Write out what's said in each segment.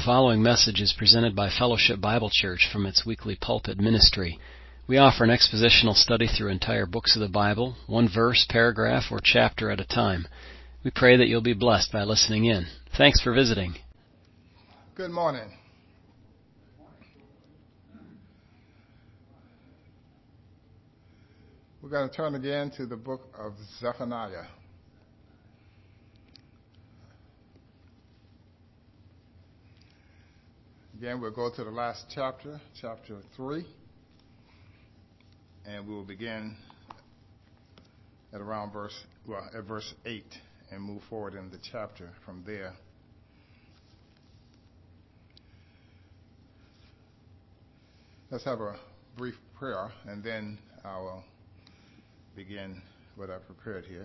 The following message is presented by Fellowship Bible Church from its weekly pulpit ministry. We offer an expositional study through entire books of the Bible, one verse, paragraph, or chapter at a time. We pray that you'll be blessed by listening in. Thanks for visiting. Good morning. We're going to turn again to the book of Zephaniah. Again, we'll go to the last chapter, chapter 3, and we'll begin at around verse 8 and move forward in the chapter from there. Let's have a brief prayer, and then I will begin what I prepared here.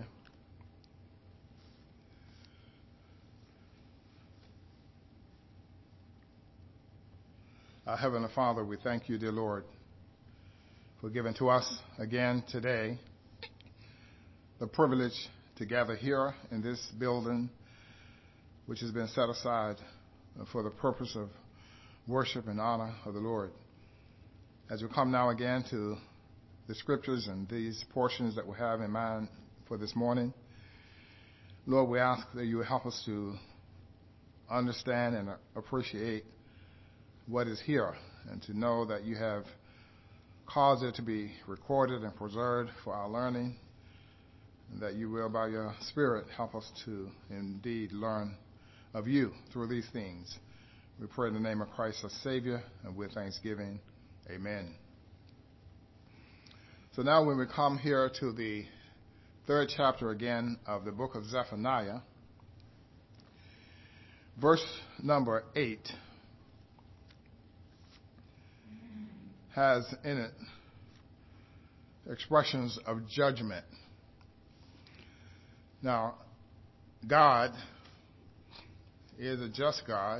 Our Heavenly Father, we thank you, dear Lord, for giving to us again today the privilege to gather here in this building, which has been set aside for the purpose of worship and honor of the Lord. As we come now again to the scriptures and these portions that we have in mind for this morning, Lord, we ask that you will help us to understand and appreciate what is here, and to know that you have caused it to be recorded and preserved for our learning, and that you will, by your Spirit, help us to indeed learn of you through these things. We pray in the name of Christ our Savior, and with thanksgiving, amen. So now when we come here to the third chapter again of the book of Zephaniah, verse number 8 has in it expressions of judgment. Now, God is a just God,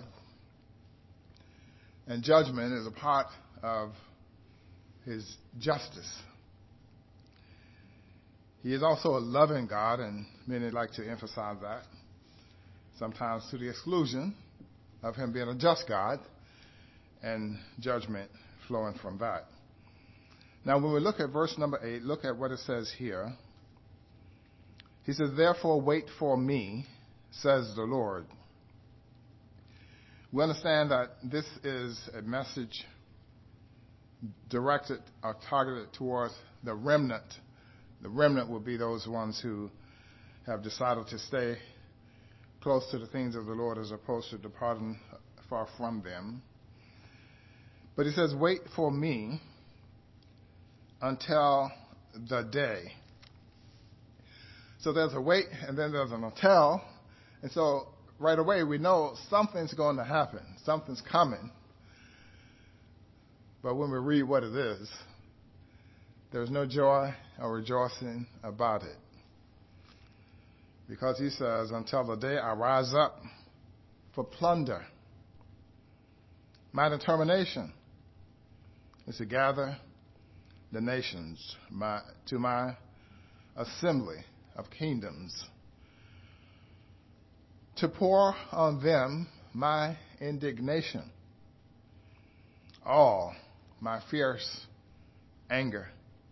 and judgment is a part of his justice. He is also a loving God, and many like to emphasize that, sometimes to the exclusion of him being a just God and judgment flowing from that. Now, when we look at verse number 8, look at what it says here. He says, "Therefore wait for me, says the Lord." We understand that this is a message directed or targeted towards the remnant. The remnant will be those ones who have decided to stay close to the things of the Lord as opposed to departing far from them. But he says, wait for me until the day. So there's a wait, and then there's an until. And so right away we know something's going to happen. Something's coming. But when we read what it is, there's no joy or rejoicing about it. Because he says, until the day I rise up for plunder. My determination is to gather the nations to my assembly of kingdoms, to pour on them my indignation, all my fierce anger.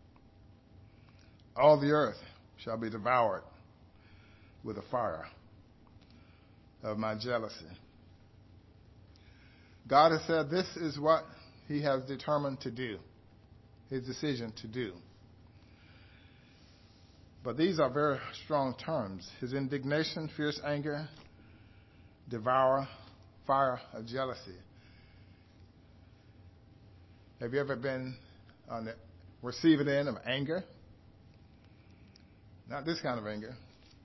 All the earth shall be devoured with the fire of my jealousy. God has said this is what he has determined to do, his decision to do. But these are very strong terms. His indignation, fierce anger, devour, fire of jealousy. Have you ever been on the receiving end of anger? Not this kind of anger.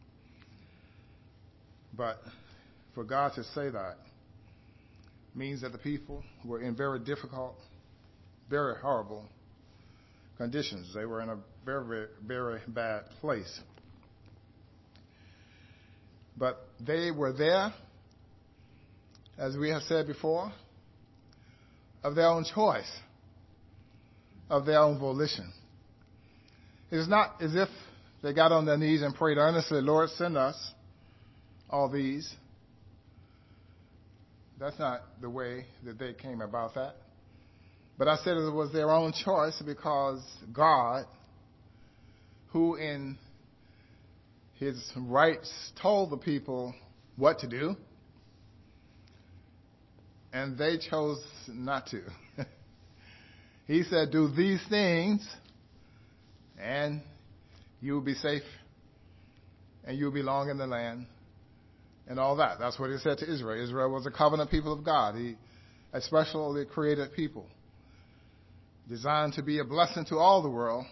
But for God to say that means that the people were in very difficult, very horrible conditions. They were in a very, very, very bad place. But they were there, as we have said before, of their own choice, of their own volition. It is not as if they got on their knees and prayed earnestly, Lord, send us all these. That's not the way that they came about that. But I said it was their own choice because God, who in his rights told the people what to do, and they chose not to. He said, do these things, and you will be safe, and you will belong in the land, and all that. That's what he said to Israel. Israel was a covenant people of God. He especially created people, designed to be a blessing to all the world.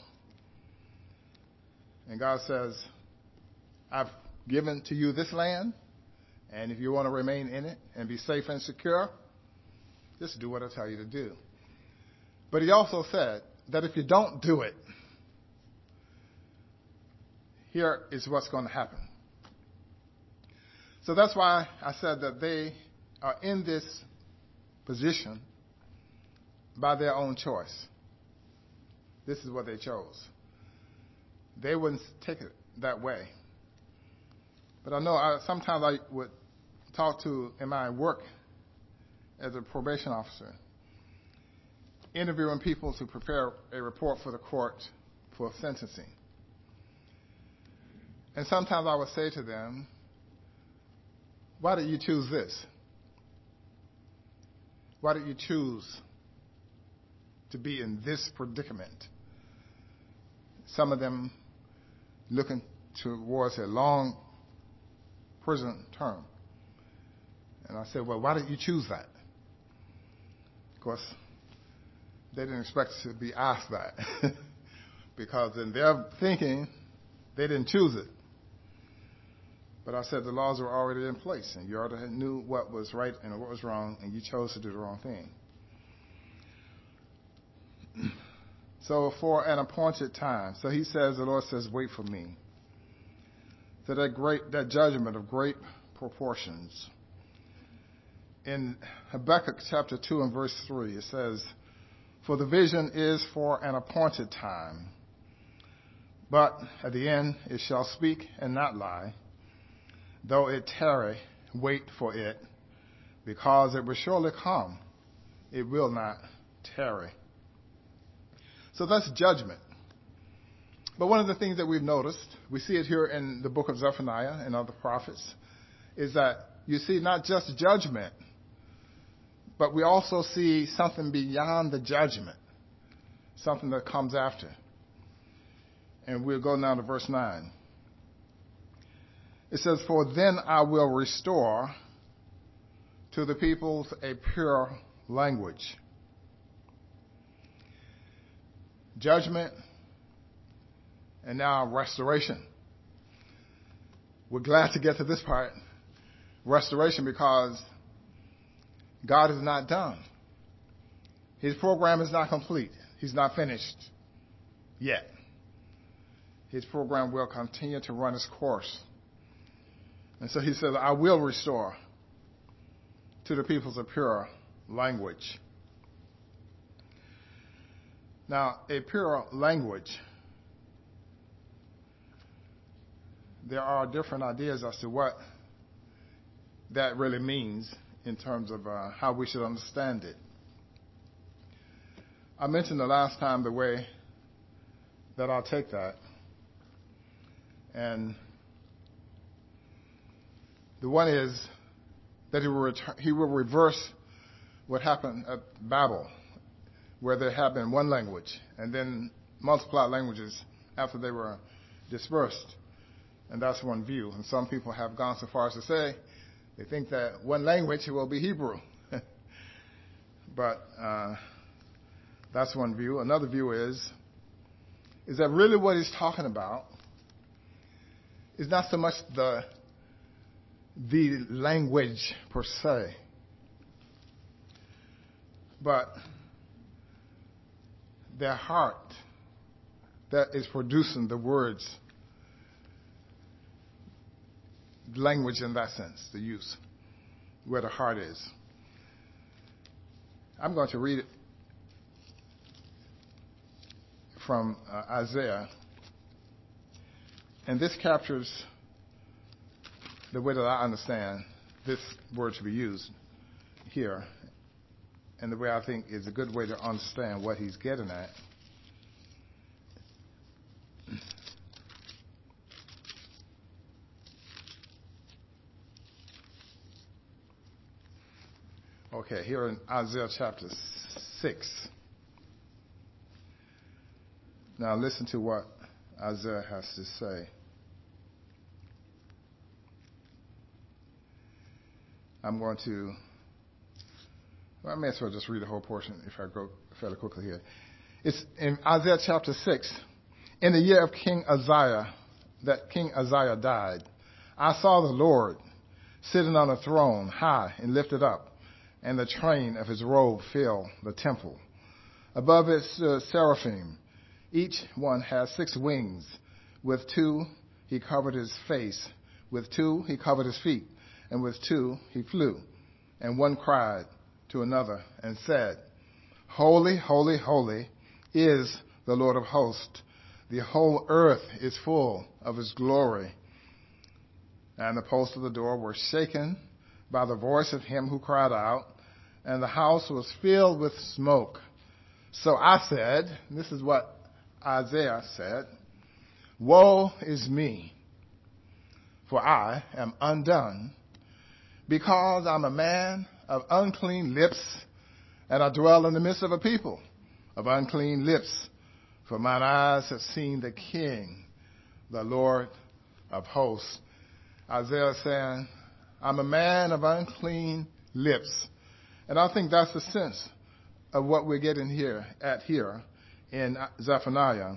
And God says, I've given to you this land, and if you want to remain in it and be safe and secure, just do what I tell you to do. But he also said that if you don't do it, here is what's going to happen. So that's why I said that they are in this position by their own choice. This is what they chose. They wouldn't take it that way. But I know sometimes I would talk to, in my work as a probation officer, interviewing people to prepare a report for the court for sentencing. And sometimes I would say to them, why did you choose this? Why did you choose to be in this predicament? Some of them looking towards a long prison term. And I said, well, why did you choose that? Of course, they didn't expect to be asked that because in their thinking, they didn't choose it. But I said the laws were already in place, and you already knew what was right and what was wrong, and you chose to do the wrong thing. So for an appointed time. So he says, the Lord says, wait for me. So that judgment of great proportions. In Habakkuk chapter 2 and verse 3, it says, for the vision is for an appointed time, but at the end it shall speak and not lie. Though it tarry, wait for it, because it will surely come. It will not tarry. So that's judgment. But one of the things that we've noticed, we see it here in the book of Zephaniah and other prophets, is that you see not just judgment, but we also see something beyond the judgment, something that comes after. And we'll go now to verse 9. It says, for then I will restore to the peoples a pure language. Judgment and now restoration. We're glad to get to this part, restoration, because God is not done. His program is not complete. He's not finished yet. His program will continue to run its course. And so he says, I will restore to the peoples a pure language. Now, a pure language, there are different ideas as to what that really means in terms of how we should understand it. I mentioned the last time the way that I'll take that. And the one is that he will reverse what happened at Babel, where there had been one language, and then multiplied languages after they were dispersed. And that's one view. And some people have gone so far as to say they think that one language will be Hebrew. But that's one view. Another view is that really what he's talking about is not so much the language per se, but their heart that is producing the words, language in that sense, the use, where the heart is. I'm going to read it from Isaiah, and this captures the way that I understand this word to be used. here, and the way I think is a good way to understand what he's getting at. Okay, here in Isaiah chapter 6. Now listen to what Isaiah has to say. I may as well just read the whole portion if I go fairly quickly here. It's in Isaiah chapter 6. In the year of King Uzziah, that King Uzziah died, I saw the Lord sitting on a throne, high and lifted up, and the train of his robe filled the temple. Above it stood seraphim. Each one has 6 wings. With 2 he covered his face, with 2 he covered his feet, and with 2 he flew. And one cried to another and said, Holy, holy, holy is the Lord of hosts. The whole earth is full of his glory. And the posts of the door were shaken by the voice of him who cried out, and the house was filled with smoke. So I said, this is what Isaiah said, Woe is me, for I am undone, because I'm a man of unclean lips, and I dwell in the midst of a people of unclean lips. For mine eyes have seen the King, the Lord of hosts. Isaiah saying, I'm a man of unclean lips. And I think that's the sense of what we're getting here in Zephaniah.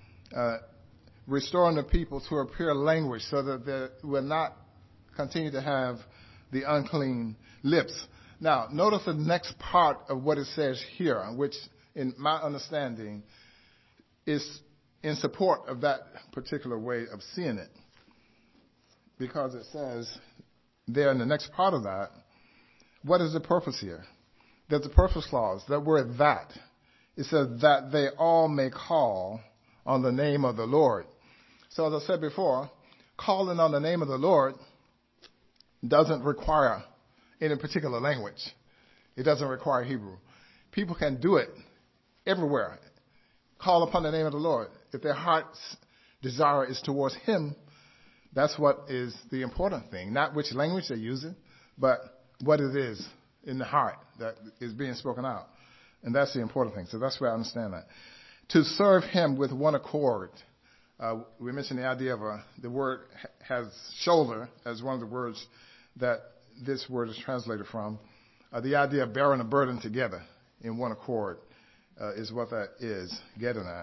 Restoring the people to a pure language so that they will not continue to have the unclean lips. Now, notice the next part of what it says here, which in my understanding is in support of that particular way of seeing it. Because it says there in the next part of that, what is the purpose here? There's a purpose clause, that word that. It says that they all may call on the name of the Lord. So as I said before, calling on the name of the Lord doesn't require any particular language. It doesn't require Hebrew. People can do it everywhere. Call upon the name of the Lord. If their heart's desire is towards him, that's what is the important thing. Not which language they're using, but what it is in the heart that is being spoken out. And that's the important thing. So that's where I understand that. To serve him with one accord. We mentioned the idea of the word has shoulder as one of the words that this word is translated from. The idea of bearing a burden together in one accord is what that is getting at.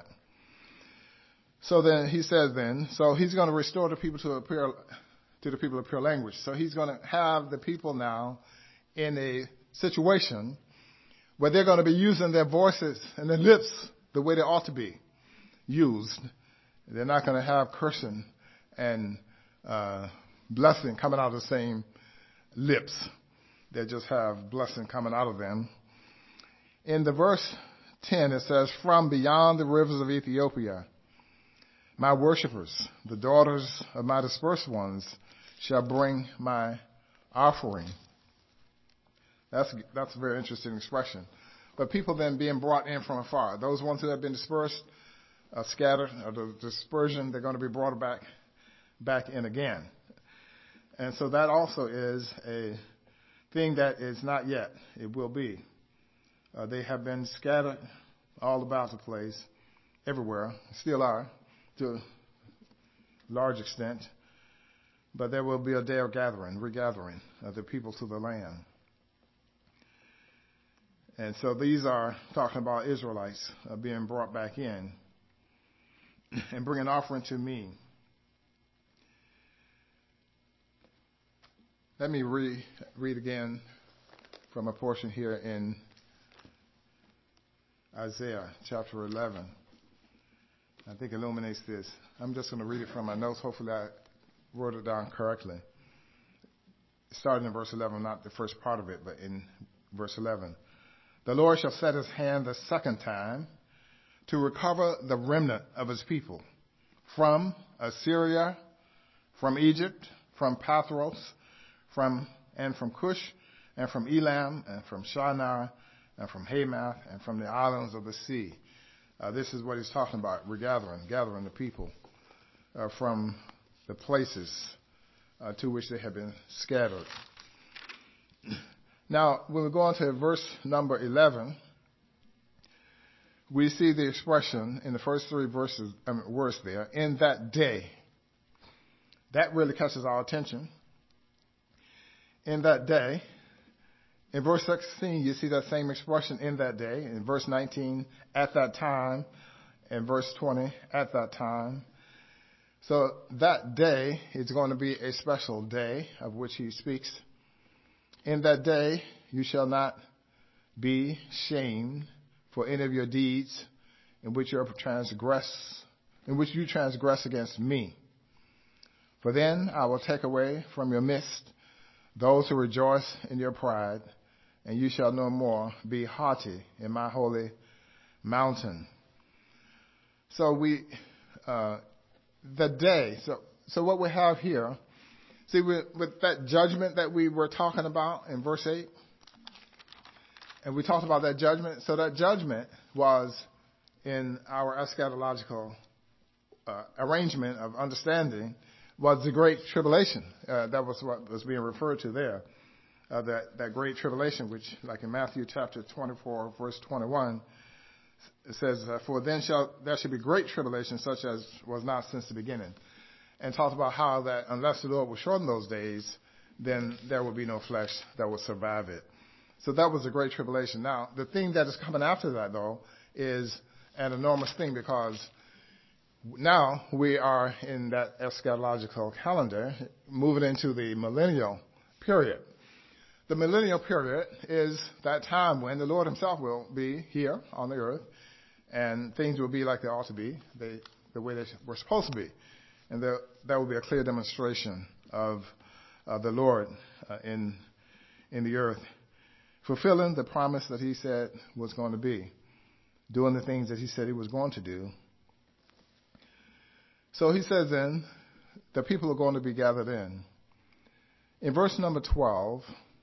So then he says so he's going to restore the people to a pure language. So he's going to have the people now in a situation where they're going to be using their voices and their lips the way they ought to be used. They're not going to have cursing and blessing coming out of the same lips. They just have blessing coming out of them. In the verse 10, it says, From beyond the rivers of Ethiopia, my worshipers, the daughters of my dispersed ones, shall bring my offering. That's a very interesting expression. But people then being brought in from afar. Those ones who have been dispersed, scattered, or the dispersion, they're going to be brought back in again. And so that also is a thing that is not yet. It will be. They have been scattered all about the place, everywhere, still are, to a large extent. But there will be a day of regathering of the people to the land. And so these are talking about Israelites being brought back in and bring an offering to me. Let me read again from a portion here in Isaiah chapter 11. I think it illuminates this. I'm just going to read it from my notes. Hopefully I wrote it down correctly. Starting in verse 11, not the first part of it, but in verse 11. The Lord shall set his hand the second time to recover the remnant of his people from Assyria, from Egypt, from Pathros, from Cush, and from Elam, and from Shinar, and from Hamath, and from the islands of the sea. This is what he's talking about. We're gathering the people from the places to which they have been scattered. Now, when we go on to verse number 11, we see the expression in the first three words there, in that day. That really catches our attention. In that day. In verse 16, you see that same expression, in that day. In verse 19, at that time. In verse 20, at that time. So that day is going to be a special day of which he speaks. In that day, you shall not be shamed for any of your deeds in which you transgress against me. For then I will take away from your midst those who rejoice in your pride, and you shall no more be haughty in my holy mountain. So the day. So what we have here, see, with that judgment that we were talking about in verse 8, and we talked about that judgment. So that judgment was in our eschatological arrangement of understanding was the Great Tribulation. That was what was being referred to there. That Great Tribulation, which, like in Matthew chapter 24, verse 21, it says, for then there shall be great tribulation such as was not since the beginning. And talked about how that unless the Lord will shorten those days, then there will be no flesh that will survive it. So that was the Great Tribulation. Now, the thing that is coming after that, though, is an enormous thing, because now we are in that eschatological calendar moving into the millennial period. The millennial period is that time when the Lord himself will be here on the earth, and things will be like they ought to be, the way they were supposed to be. And that will be a clear demonstration of the Lord in the earth, fulfilling the promise that he said was going to be, doing the things that he said he was going to do. So he says then, the people are going to be gathered in. In verse number 12,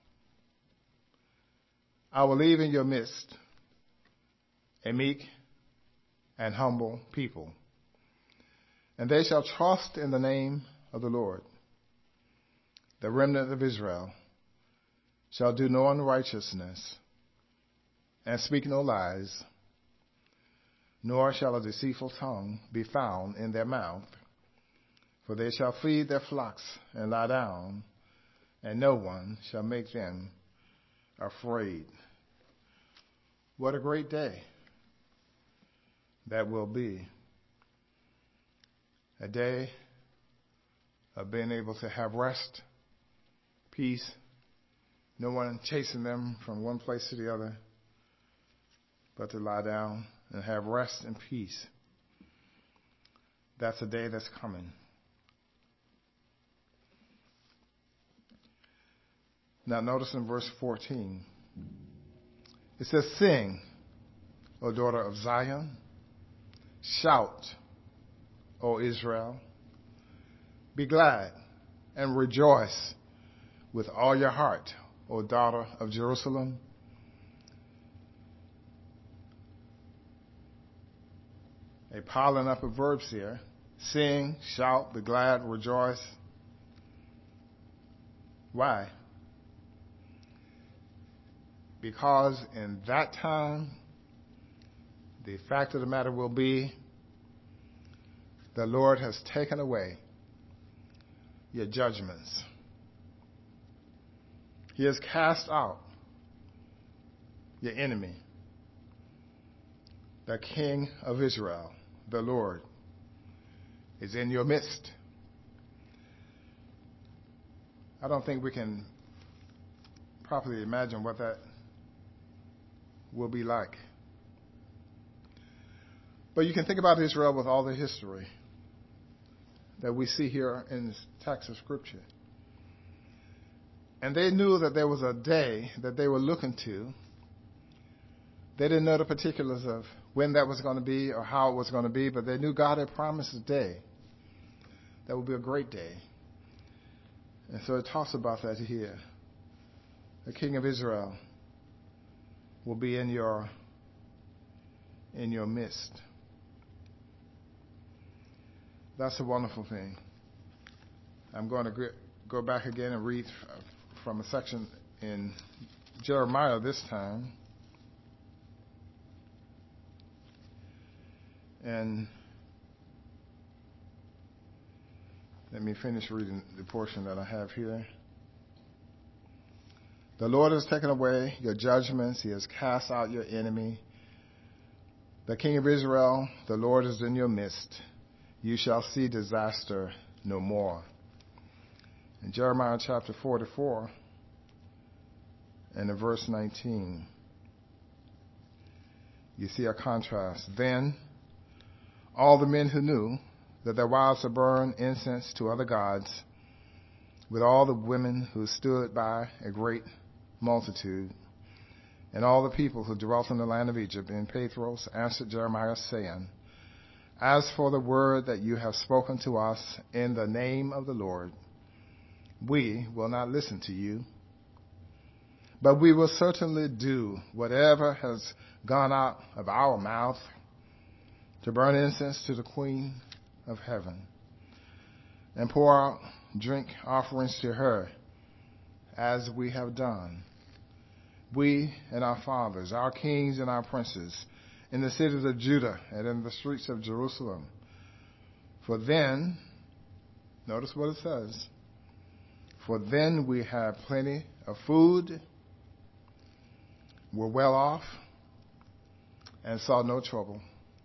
I will leave in your midst a meek and humble people, and they shall trust in the name of the Lord. The remnant of Israel shall do no unrighteousness and speak no lies, nor shall a deceitful tongue be found in their mouth. For they shall feed their flocks and lie down, and no one shall make them afraid. What a great day that will be. A day of being able to have rest, peace, no one chasing them from one place to the other, but to lie down and have rest and peace. That's a day that's coming. Now notice in verse 14, it says, sing, O daughter of Zion. Shout, O Israel. Be glad and rejoice with all your heart, O daughter of Jerusalem. A piling up of verbs here. Sing, shout, be glad, rejoice. Why? Because in that time, the fact of the matter will be, the Lord has taken away your judgments. He has cast out your enemy, the King of Israel, the Lord, is in your midst. I don't think we can properly imagine what that will be like. But you can think about Israel with all the history that we see here in this text of Scripture. And they knew that there was a day that they were looking to. They didn't know the particulars of when that was going to be or how it was going to be, but they knew God had promised a day that would be a great day. And so it talks about that here. the king of Israel will be in your midst. That's a wonderful thing. I'm going to go back again and read from a section in Jeremiah this time. And let me finish reading the portion that I have here. The Lord has taken away your judgments. He has cast out your enemy. The King of Israel, the Lord is in your midst. You shall see disaster no more. In Jeremiah chapter 44 and in verse 19, you see a contrast. Then all the men who knew that their wives had burned incense to other gods, with all the women who stood by a great multitude, and all the people who dwelt in the land of Egypt in Pathros, answered Jeremiah, saying, As for the word that you have spoken to us in the name of the Lord, we will not listen to you, but we will certainly do whatever has gone out of our mouth to burn incense to the Queen of Heaven and pour out drink offerings to her, as we have done, we and our fathers, our kings and our princes, in the cities of Judah and in the streets of Jerusalem. For then, notice what it says, for then we had plenty of food, were well off, and saw no trouble.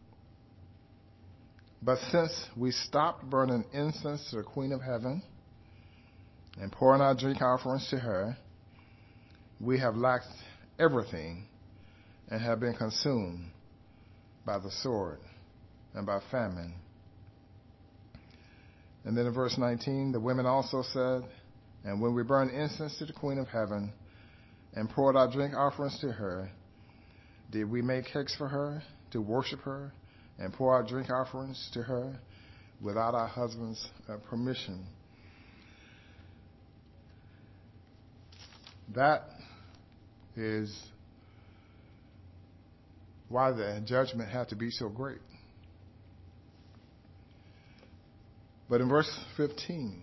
But since we stopped burning incense to the Queen of Heaven and pouring out drink offerings to her, we have lacked everything and have been consumed by the sword and by famine. And then in verse 19, the women also said, And when we burned incense to the Queen of Heaven and poured out drink offerings to her, did we make cakes for her to worship her and pour out drink offerings to her without our husband's permission? That is why the judgment had to be so great. But in verse 15,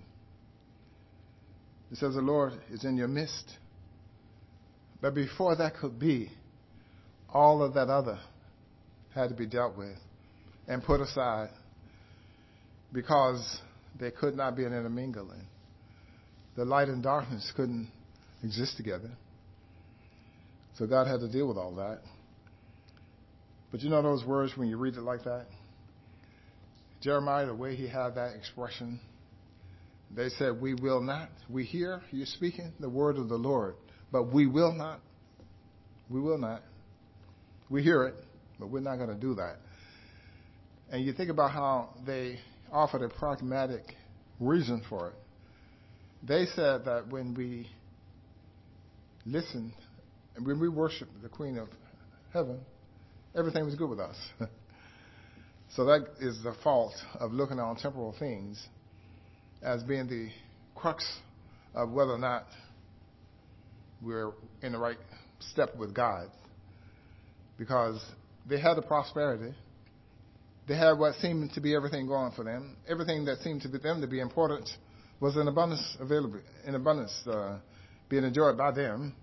it says the Lord is in your midst. But before that could be, all of that other had to be dealt with and put aside, because there could not be an intermingling. The light and darkness couldn't exist together. So God had to deal with all that. But you know those words when you read it like that? Jeremiah, the way he had that expression, they said, we will not. We hear you speaking the word of the Lord, but we will not. We will not. We hear it, but we're not going to do that. And you think about how they offered a pragmatic reason for it. They said that when we listened and when we worshiped the Queen of Heaven, everything was good with us. So that is the fault of looking on temporal things as being the crux of whether or not we're in the right step with God. Because they had the prosperity. They had what seemed to be everything going for them. Everything that seemed to them to be important was in abundance available, being enjoyed by them.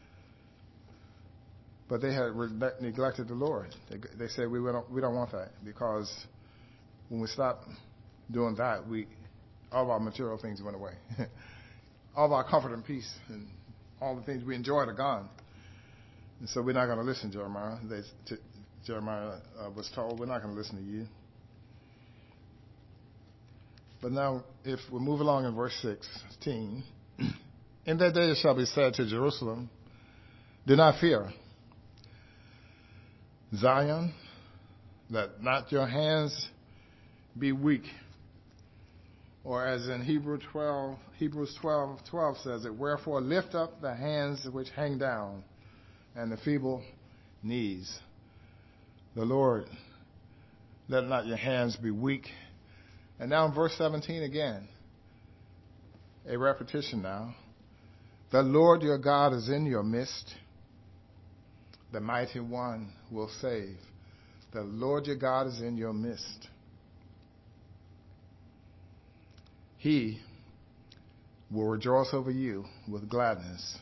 But they had neglected the Lord. They said, we don't want that, because when we stopped doing that, all of our material things went away. All of our comfort and peace and all the things we enjoyed are gone. And so we're not going to listen, Jeremiah. Jeremiah was told, we're not going to listen to you. But now, if we move along in verse 16, in that day it shall be said to Jerusalem, do not fear, Zion, let not your hands be weak. Or as in Hebrews 12:12 says it, wherefore lift up the hands which hang down and the feeble knees. The Lord, let not your hands be weak. And now in verse 17 again, a repetition now. The Lord your God is in your midst. The mighty one will save. The Lord your God is in your midst. He will rejoice over you with gladness.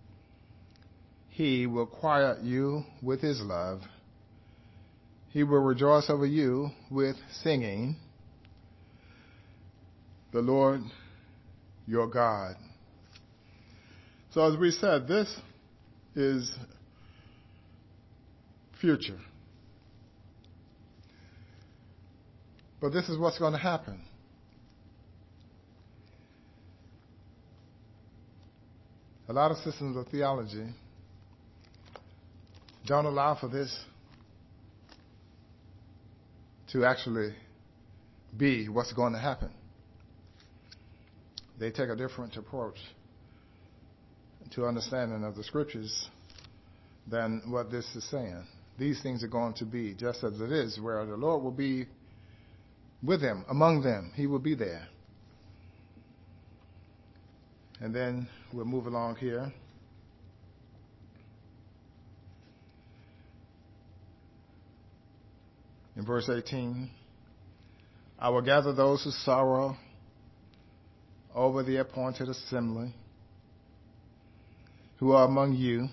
He will quiet you with his love. He will rejoice over you with singing. The Lord your God. So as we said, this is future. But this is what's going to happen. A lot of systems of theology don't allow for this to actually be what's going to happen. They take a different approach to understanding of the scriptures than what this is saying. These things are going to be just as it is, where the Lord will be with them, among them. He will be there. And then we'll move along here. In verse 18, I will gather those who sorrow over the appointed assembly, who are among you,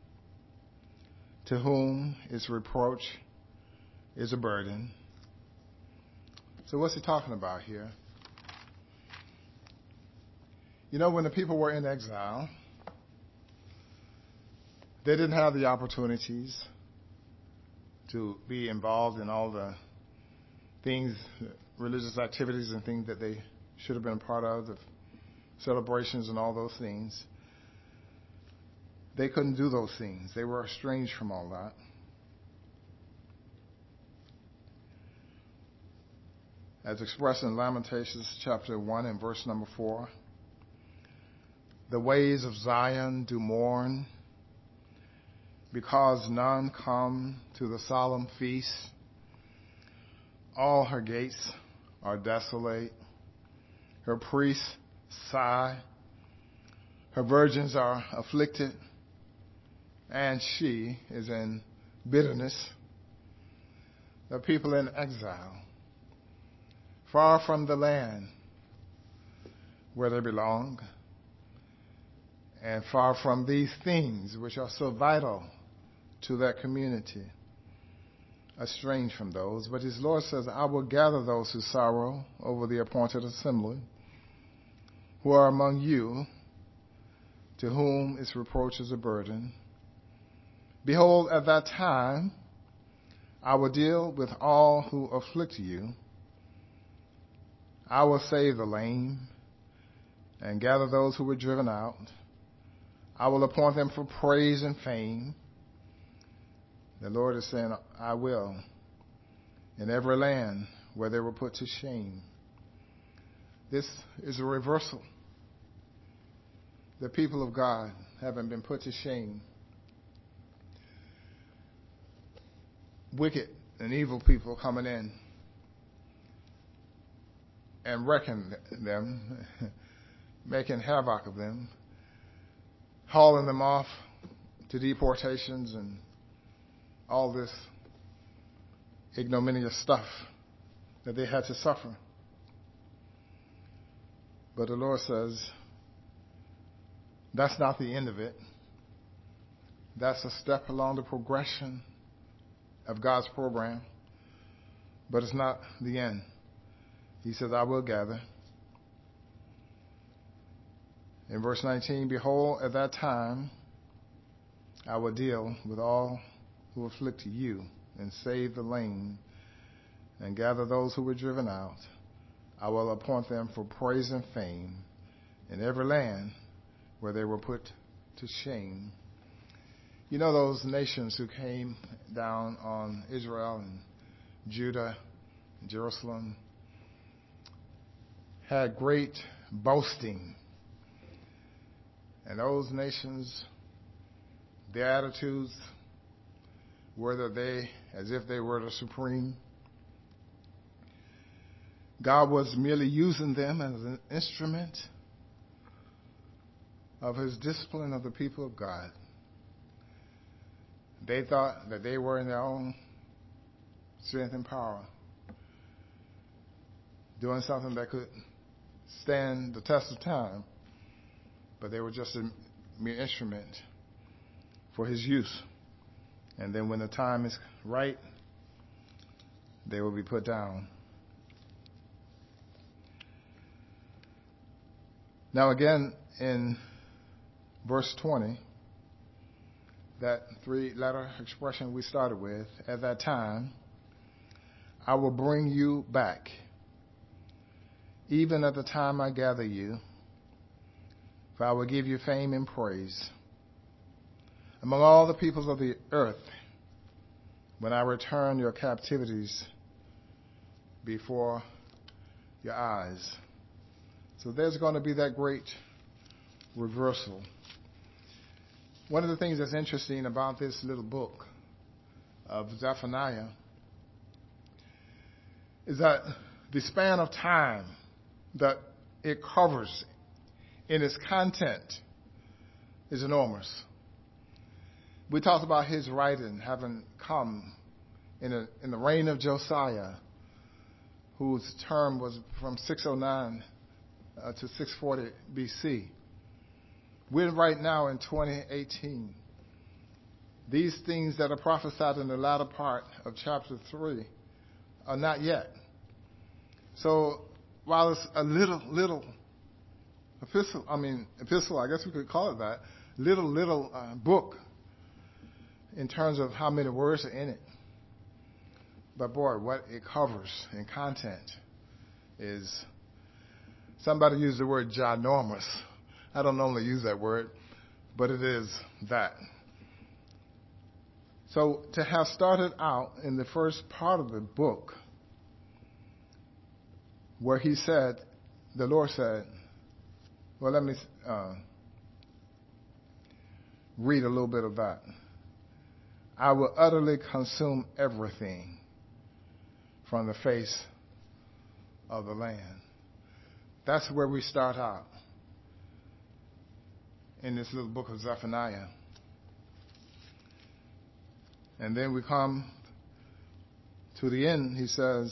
to whom its reproach is a burden. So what's he talking about here? You know, when the people were in exile, they didn't have the opportunities to be involved in all the things, religious activities and things that they should have been a part of, the celebrations and all those things. They couldn't do those things. They were estranged from all that. As expressed in Lamentations chapter 1 and verse number 4, the ways of Zion do mourn, because none come to the solemn feast. All her gates are desolate. Her priests sigh. Her virgins are afflicted, and she is in bitterness. The people in exile, far from the land where they belong, and far from these things which are so vital to that community, estranged from those. But his Lord says, I will gather those who sorrow over the appointed assembly, who are among you, to whom its reproach is a burden. Behold, at that time, I will deal with all who afflict you. I will save the lame and gather those who were driven out. I will appoint them for praise and fame. The Lord is saying, I will, in every land where they were put to shame. This is a reversal. The people of God haven't been put to shame. Wicked and evil people coming in and wrecking them, making havoc of them, hauling them off to deportations and all this ignominious stuff that they had to suffer. But the Lord says, that's not the end of it. That's a step along the progression of God's program, but it's not the end. He says, I will gather. In verse 19, behold, at that time, I will deal with all who afflict you and save the lame and gather those who were driven out. I will appoint them for praise and fame in every land where they were put to shame. You know, those nations who came down on Israel and Judah and Jerusalem had great boasting. And those nations, their attitudes were that they, as if they were the supreme. God was merely using them as an instrument of his discipline of the people of God. They thought that they were in their own strength and power, doing something that could stand the test of time, but they were just a mere instrument for his use. And then when the time is right, they will be put down. Now again, in verse 20, that three-letter expression we started with, at that time, I will bring you back, even at the time I gather you, for I will give you fame and praise among all the peoples of the earth when I return your captivities before your eyes. So there's going to be that great reversal. One of the things that's interesting about this little book of Zephaniah is that the span of time that it covers in its content is enormous. We talked about his writing having come in the reign of Josiah, whose term was from 609 to 640 BC. We're right now in 2018. These things that are prophesied in the latter part of chapter 3 are not yet. So while it's a little epistle, I guess we could call it that, little book in terms of how many words are in it. But boy, what it covers in content is, somebody used the word ginormous. I don't normally use that word, but it is that. So to have started out in the first part of the book, where he said, the Lord said, well, let me read a little bit of that. I will utterly consume everything from the face of the land. That's where we start out in this little book of Zephaniah. And then we come to the end. He says,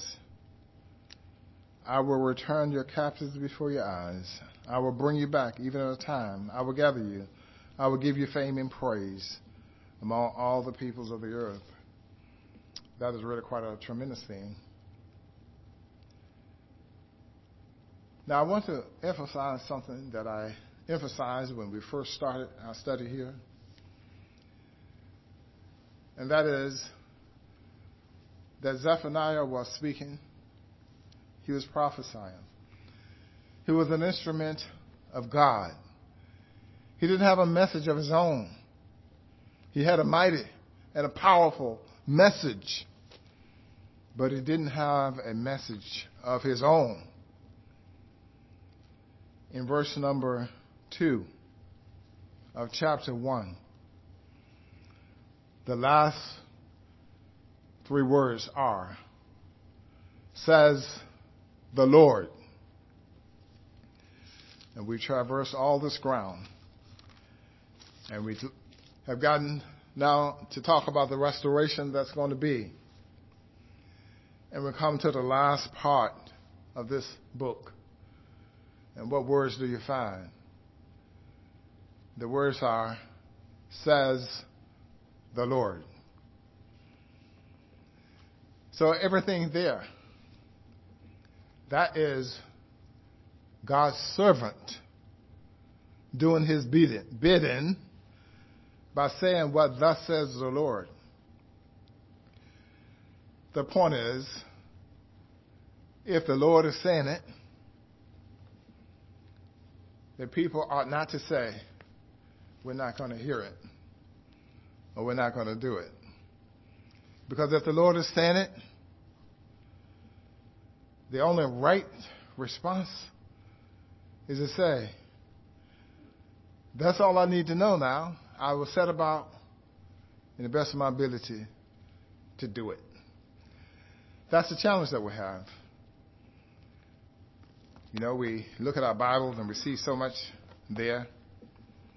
I will return your captives before your eyes. I will bring you back, even at a time. I will gather you. I will give you fame and praise among all the peoples of the earth. That is really quite a tremendous thing. Now, I want to emphasize something that I emphasized when we first started our study here. And that is that Zephaniah was speaking. He was prophesying. He was an instrument of God. He didn't have a message of his own. He had a mighty and a powerful message, but he didn't have a message of his own. In verse number 2 of chapter 1, the last three words are, says the Lord. And we traverse all this ground, and we have gotten now to talk about the restoration that's going to be. And we come to the last part of this book. And what words do you find? The words are, says the Lord. So everything there, that is God's servant doing his bidding by saying what thus says the Lord. The point is, if the Lord is saying it, the people ought not to say, we're not going to hear it, or we're not going to do it. Because if the Lord is saying it, the only right response is to say, that's all I need to know now. I will set about, in the best of my ability, to do it. That's the challenge that we have. You know, we look at our Bibles and we see so much there.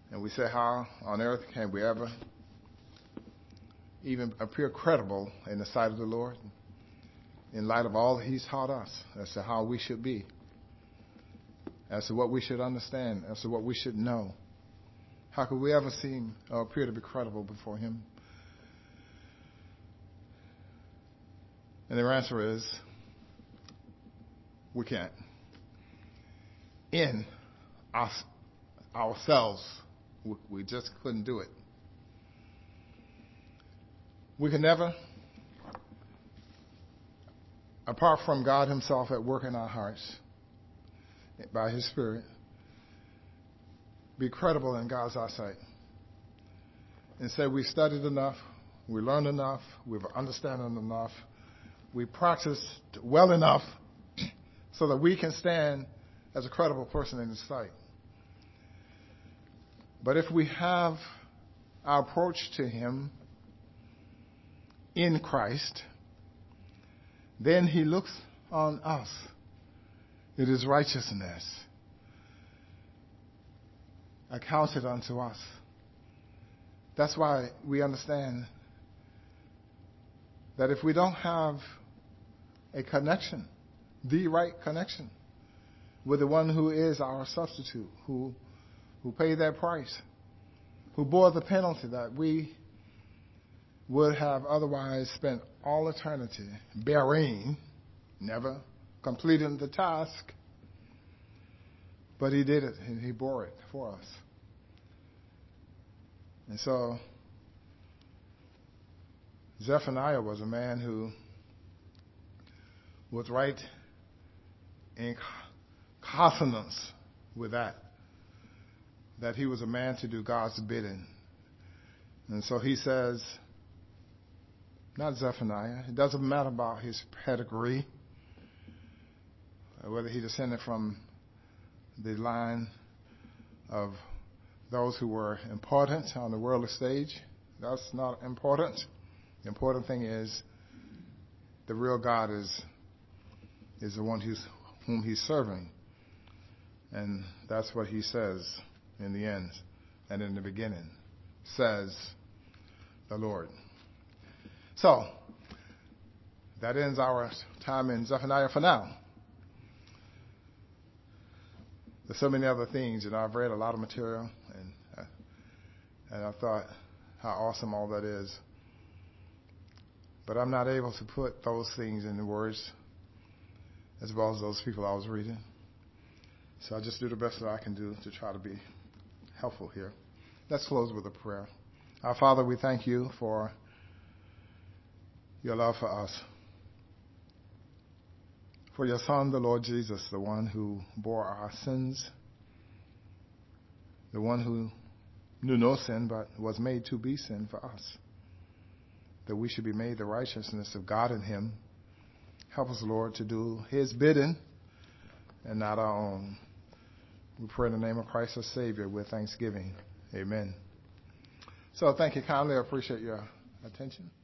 And we say, how on earth can we ever even appear credible in the sight of the Lord in light of all that He's taught us as to how we should be, as to what we should understand, as to what we should know? How could we ever seem or appear to be credible before Him? And their answer is, we can't. In ourselves, we just couldn't do it. We can never, apart from God Himself at work in our hearts, by His Spirit, be credible in God's eyesight and say we studied enough, we learned enough, we've understood enough, we practiced well enough so that we can stand as a credible person in His sight. But if we have our approach to Him in Christ, then He looks on us. It is righteousness accounted unto us. That's why we understand that if we don't have a connection, the right connection with the one who is our substitute, who paid that price, who bore the penalty that we would have otherwise spent all eternity bearing, never completing the task, but He did it and He bore it for us. And so Zephaniah was a man who was right in consonance with that he was a man to do God's bidding. And so he says, not Zephaniah, it doesn't matter about his pedigree, whether he descended from the line of those who were important on the worldly stage. That's not important. The important thing is the real God is the one whom He's serving. And that's what he says in the end and in the beginning, says the Lord. So, that ends our time in Zephaniah for now. There's so many other things, I've read a lot of material, and I thought how awesome all that is. But I'm not able to put those things into words as well as those people I was reading. So I just do the best that I can do to try to be helpful here. Let's close with a prayer. Our Father, we thank You for Your love for us, for Your Son, the Lord Jesus, the one who bore our sins, the one who knew no sin but was made to be sin for us, that we should be made the righteousness of God in Him. Help us, Lord, to do His bidding and not our own. We pray in the name of Christ our Savior with thanksgiving. Amen. So thank you kindly. I appreciate your attention.